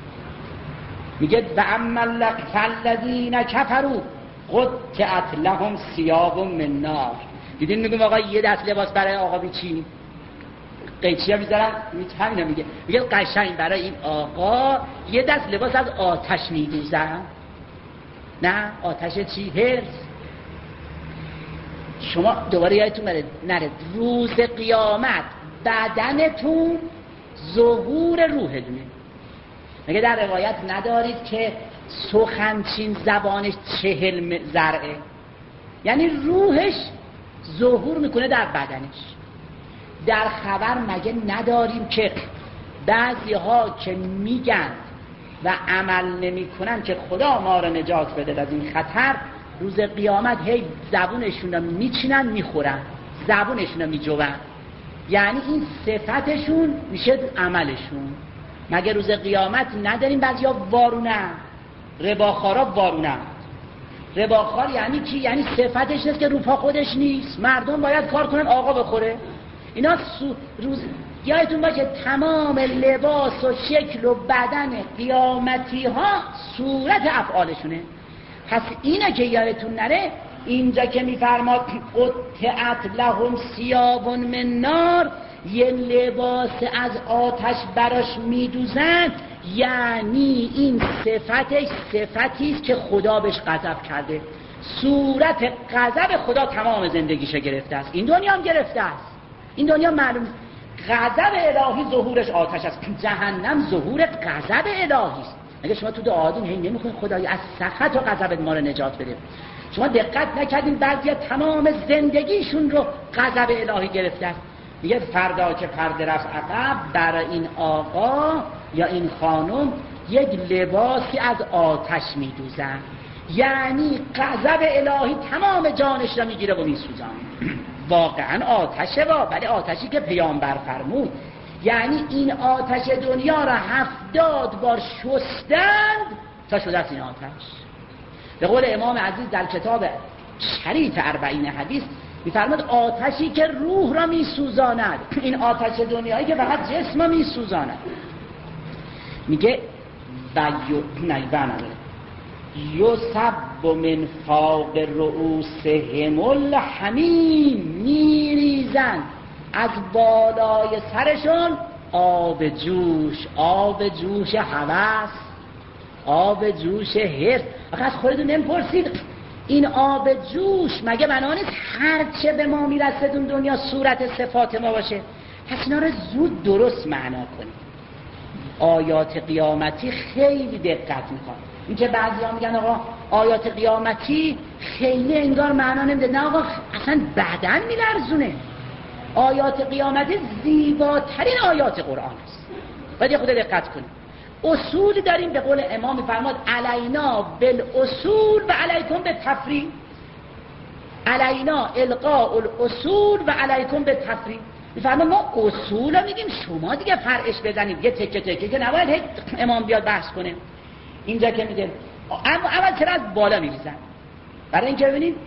Speaker 1: میگه و اما الذین کفروا قطعت لهم ثیاب من نار. دیدین میگم آقا یه دست لباس برای آقا بیچین، قیچی ها میذارن همینه. میگه میگه قشنگ برای این آقا یه دست لباس از آتش میدوزن. نه آتش چی؟ هرس. شما دوباره یادتون نره روز قیامت بدنتون ظهور روحتونه. میگه در روایت ندارید که سخنچین زبانش چهل ذرعه، یعنی روحش ظهور میکنه در بدنش. در خبر مگه نداریم که بعضی ها که میگن و عمل نمی کنن که خدا ما رو نجات بده از این خطر، روز قیامت هی زبونشون رو میچینن میخورن، زبونشون رو میجوون، یعنی این صفتشون میشه عملشون. مگه روز قیامت نداریم بعضی ها وارونه، رباخارا وارونه. رباخار یعنی چی؟ یعنی صفتش نیست که روپا خودش نیست، مردم باید کار کنن آقا بخوره. اینا سو روز یادتون باشه تمام لباس و شکل و بدن قیامتی ها صورت افعالشونه. پس اینه که یادتون نره اینجا که میفرماد قطعت لهم ثیاب من نار، یه لباس از آتش براش میدوزن، یعنی این صفتش صفتیست که خدا بهش غضب کرده. صورت غضب خدا تمام زندگیشو گرفته است، این دنیا هم گرفته است. این دنیا معلوم غضب الهی ظهورش آتش است، جهنم ظهور غضب الهی است. اگه شما تو دعاتون هی نمیخواین خدایا از سخط و غضبت ما رو نجات بده، شما دقت نکردین بعضیا تمام زندگیشون رو غضب الهی گرفته است. دیگه فردا که پرده رفت عقب، برای این آقا یا این خانم یک لباسی از آتش میدوزن، یعنی غضب الهی تمام جانش رو میگیره و میسوزن. واقعا آتشه با، ولی آتشی که پیامبر فرمود. یعنی این آتش دنیا را هفتاد بار شستند تا شده است این آتش. به قول امام عزیز در کتاب شریف اربعین حدیث میفرماد آتشی که روح را میسوزاند، این آتش دنیایی که فقط جسم را میسوزاند. میگه و یصب من فوق رؤوسهم الحمیم، میریزن از بالای سرشون آب جوش، آب جوش هوس، آب جوش حرص. آخه از خودتون نمیپرسید این آب جوش مگه بنا نیست هر چه به ما میرسه اون دنیا صورت صفات ما باشه؟ پس اینا رو زود درست معنا کنید. آیات قیامتی خیلی دقت میکنه. این که بعضیا میگن آقا آیات قیامتی خیلی انگار معنا نمیده، نه آقا اصلا بدن میلرزونه. آیات قیامتی زیباترین آیات قرآن است. باید یه خود دقت کنیم. اصول داریم، به قول امام میفرماد علینا بالاصول و علیکم بالتفریع. علینا القاء الاصول و علیکم بالتفریع. میفرماد ما اصول رو میگیم، شما دیگه فرعش بزنید یه تکه تکه که نباید امام بیاد بحث کنه. اینجا که میگه اما اول چرا از بالا میریزن؟ برای اینکه ببینید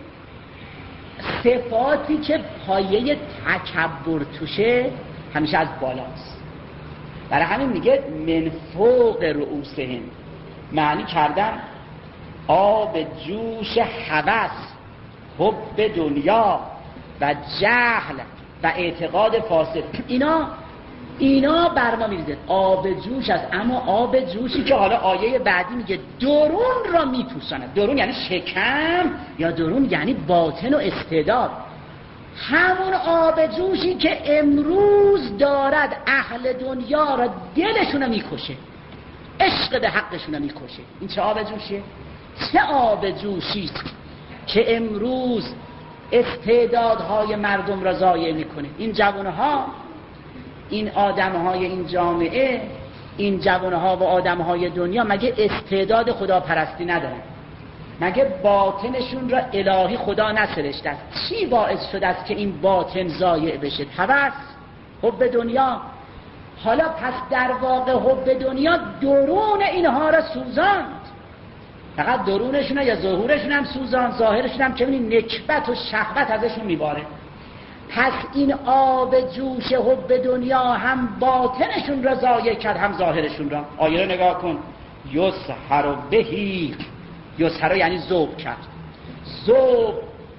Speaker 1: صفاتی که پایه تکبر توشه همیشه از بالاست. برای همین میگه من فوق رؤوسهم، معنی کردن آب جوش هوس، حب دنیا و جهل و اعتقاد فاسد، اینا اینا بر ما میریزه. آب جوش است، اما آب جوشی که حالا آیه بعدی میگه درون را میپوساند. درون یعنی شکم یا درون یعنی باطن و استعداد. همون آب جوشی که امروز دارد اهل دنیا را دلشون رو میکشه، عشق به حقشون رو میکشه. این چه آب جوشیه؟ چه آب جوشی که امروز استعدادهای مردم را ضایع میکنه. این جوانها، این آدمهای این جامعه، این جوانها و آدمهای دنیا مگه استعداد خداپرستی ندارن؟ مگه باطنشون را الهی خدا نسرشته است؟ چی باعث شده است که این باطن ضایع بشه؟ هوس، حب دنیا. حالا پس در واقع حب دنیا درون اینها را سوزاند. فقط درونشون یا ظهورشون هم سوزاند، ظاهرشون هم که ببینید نکبت و شهوت ازشون میباره. پس این آب جوش حب دنیا هم باطنشون را ضایع کرد هم ظاهرشون را. آیه رو نگاه کن. یسحر بهی، یسحر یعنی ذوب کرد. ذوب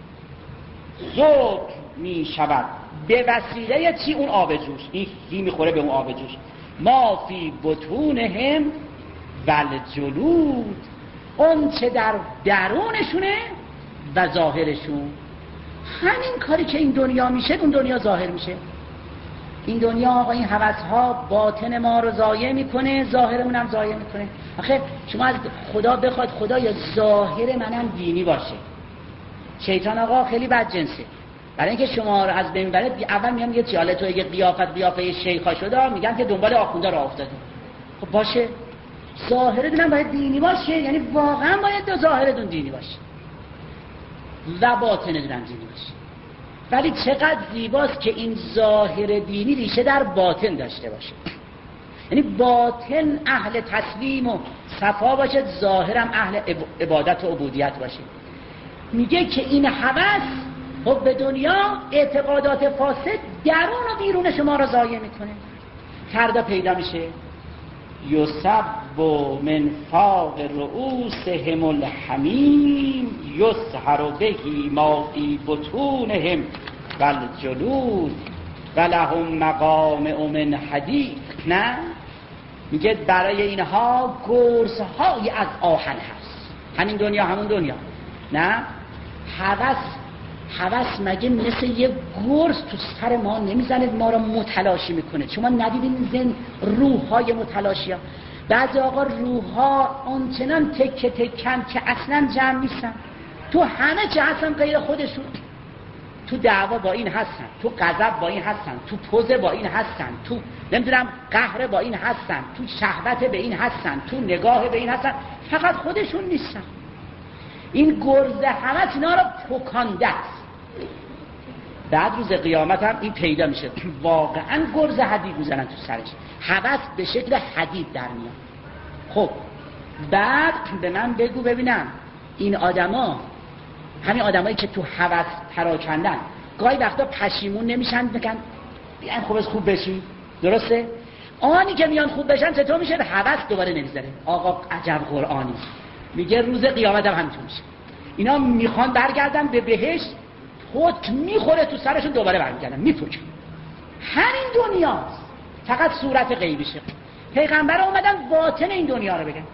Speaker 1: ذوب می شود به وسیله چی؟ اون آب جوش. این هی میخوره به اون آب جوش. ما فی بطونهم والجلود، اون چه در درونشونه و ظاهرشون. همین کاری که این دنیا میشه اون دنیا ظاهر میشه. این دنیا آقا این هوس‌ها باطن ما رو ضایع میکنه، ظاهرمون هم ضایع میکنه. آخه شما از خدا بخواد خدای ظاهر منم دینی باشه، شیطان آقا خیلی بدجنسه. برای اینکه شما رو از بین بره اول میگم میگه چاله تو اگه قیافت قیافه شیخا شده، میگن که دنبال آخونده راه افتادی. خب باشه، ظاهرتون هم باید دینی باشه، یعنی واقعا باید دو ظاهرتون دینی باشه و باطنتون هم دینی باشه. ولی چقدر زیباست که این ظاهر دینی ریشه در باطن داشته باشه، یعنی باطن اهل تسلیم و صفا باشه، ظاهرم اهل عبادت و عبودیت باشه. میگه که این هوس حب دنیا، اعتقادات فاسد درون و بیرون شما را ضایع میکنه. فردا پیدا میشه یصب من فوق رؤوسهم الحمیم یسحر بهی ما فی بطونهم والجلود ولهم مقامع من حدید. نه میگه برای اینها گرزهای از آهن هست. همین دنیا همون دنیا. نه هوس، هوس مگه مثل یه گرز تو سر ما نمیزنه ما رو متلاشی میکنه؟ شما ندیدین زن روح های متلاشی ها؟ بعضی آقا روح ها آنچنان تکه تکن که اصلا جمع نیستن، تو همه چه هستن غیر خودشون. تو دعوا با این هستن، تو غضب با این هستن، تو پوز با این هستن، تو نمیدونم قهر با این هستن، تو شهوت به این هستن، تو نگاه به این هستن، فقط خودشون نیستن. این گرز هوس اینا رو پکانده است. بعد روز قیامت هم این پیدا میشه، واقعا گرز حدید میزنن تو سرش، هوس به شکل حدید در میاد. خب بعد به من بگو ببینم این آدما، همین آدمایی که تو هوس پراکندن، گاهی وقتا پشیمون نمیشن بگن بیان خوب از خوب بشی؟ درسته؟ آنی که میان خوب بشن چطور میشه؟ هوس دوباره نمیذاره. آقا عجب قرآنی میگه روز قیامت هم همینطور میشه. اینا میخوان برگردن به بهشت، خود میخوره تو سرشون، دوباره برمیگردن میپوچن. همین دنیاست، فقط صورت غیبیشه. پیغمبر اومدن باطن این دنیا رو بگن.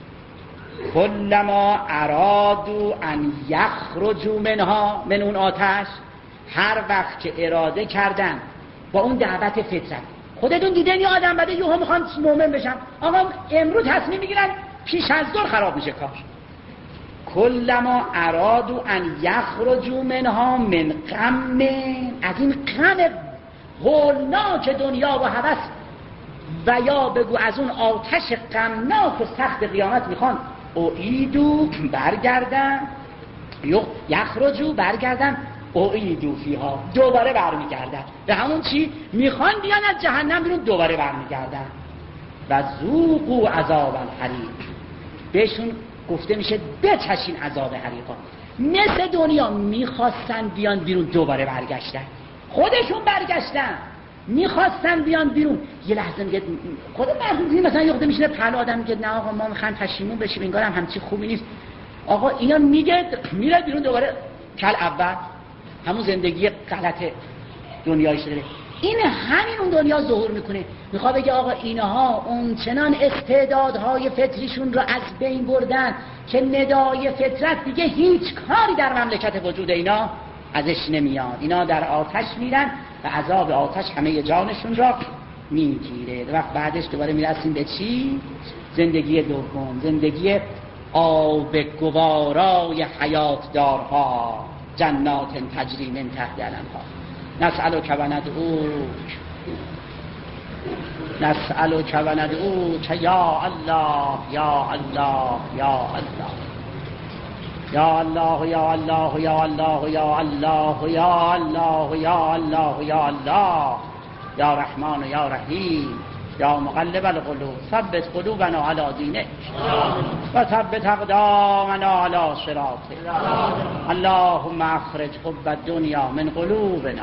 Speaker 1: کلما ارادو ان یخرجوا منها، من اون آتش، هر وقت که اراده کردن با اون دعوت فطرت، خودتون دیدن یه آدم بده یهو میخوان مؤمن بشن، آقا امروز تصمیم میگیرن پیش از ظهر خراب میشه کار. کلما ارادوا ان یخرجوا منها من غم، از این غم هولناک دنیا و هوس و یا بگو از اون آتش غمناک و سخت قیامت میخوان اعیدو برگردن، یخرجوا برگردن، اعیدو فیها دوباره برمیگردن به همون چی میخوان بیان از جهنم بیرون دوباره برمیگردن. و ذوقوا عذاب الحریق، بهشون گفته میشه بچشین عذاب حریقا. مثل دنیا میخواستن بیان بیرون دوباره برگشتن، خودشون برگشتن میخواستن بیان بیرون. یه لحظه میگه خود مردم مثلا یخته میشینه پهل آدم میگه نه آقا ما میخوایم پشیمون بشیم انگار هم همچی خوبی نیست. آقا اینا میگه میره بیرون دوباره کل اول همون زندگی غلط دنیایی شده. این همین اون دنیا ظهور میکنه، میخواد بگه آقا اینها اون چنان استعدادهای فطریشون رو از بین بردن که ندای فطرت دیگه هیچ کاری در مملکت وجود اینا ازش نمیاد. اینا در آتش میرن و عذاب آتش همه جانشون را میگیره. وقت بعدش دوباره میرسیم به چی؟ زندگی دوم، زندگی آب گوارای حیات دارها، جنات تجری من تحت الانهار. نسألک و ندعوک نسألک و ندعوک یا الله یا الله یا الله یا الله یا الله یا الله یا الله یا الله یا الله یا الله یا رحمان یا رحیم یا مقلب القلوب ثبت قلوبنا علی دینک و ثبت اقدامنا علی صراطک. اللهم اخرج حب الدنیا من قلوبنا،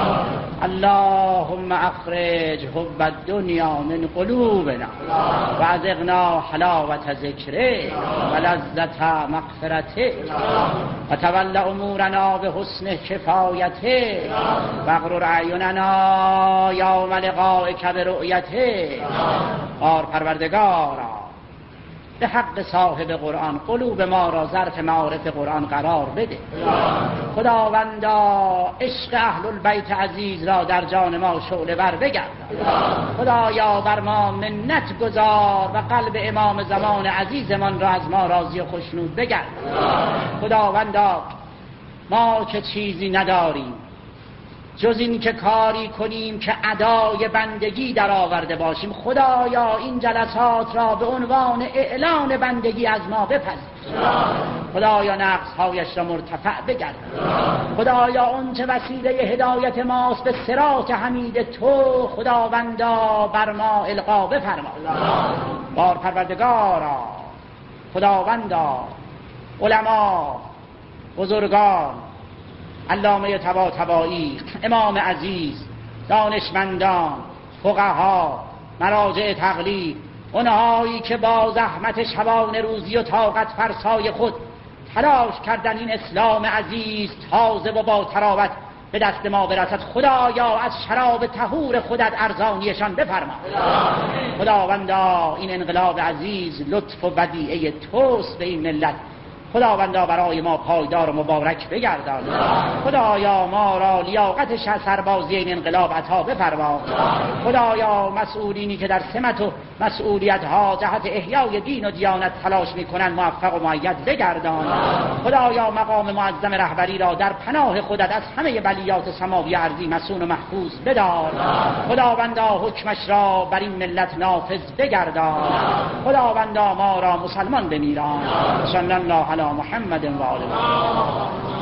Speaker 1: اللهم اخرج حب الدنیا من قلوبنا و ازغنا حلاوت ذکرک و لذت مغفرتک و تول امورنا به حسن کفایتک و اغرر اعیننا یوم لقائک برؤیتک. آر پروردگارا به حق صاحب قرآن قلوب ما را ظرف معارف قرآن قرار بده. خداوندا عشق اهل البیت عزیز را در جان ما شعله ور بگردان. خدایا بر ما منت گذار و قلب امام زمان عزیزمان را از ما راضی و خوشنود بگردان. خداوندا ما که چیزی نداریم جز این که کاری کنیم که ادای بندگی در آورده باشیم، خدایا این جلسات را به عنوان اعلان بندگی از ما بپذیر. خدایا نقص‌هایش را مرتفع بگردان. خدایا اون چه وسیله هدایت ماست به صراط حمید تو خداوندا بر ما القا بفرما. بار پروردگارا خداوندا علما، بزرگان، علامه طباطبایی، امام عزیز، دانشمندان، فقها، مراجع تقلید، اونهایی که با زحمت شبان روزی و طاقت فرسای خود تلاش کردن این اسلام عزیز تازه و با تراوت به دست ما برسد، خدایا از شراب طهور خودت ارزانیشان بفرما. خداوندا این انقلاب عزیز لطف و ودیعه توست به این ملت، خداوندا برای ما پایدار و مبارک بگردان. خدایا ما را لیاقت سربازی این انقلاب عطا بفرما. خدایا مسئولینی که در سمت و مسئولیت ها جهت احیای دین و دیانت تلاش میکنن موفق و مؤید بگردان. خدایا مقام معظم رهبری را در پناه خودت از همه بلیات سماوی ارضی مسون و محفوظ بدار. خداوندا حکمش را بر این ملت نافذ بگردان. خداوندا ما را مسلمان بمیران. صلی الله علی محمد و آله.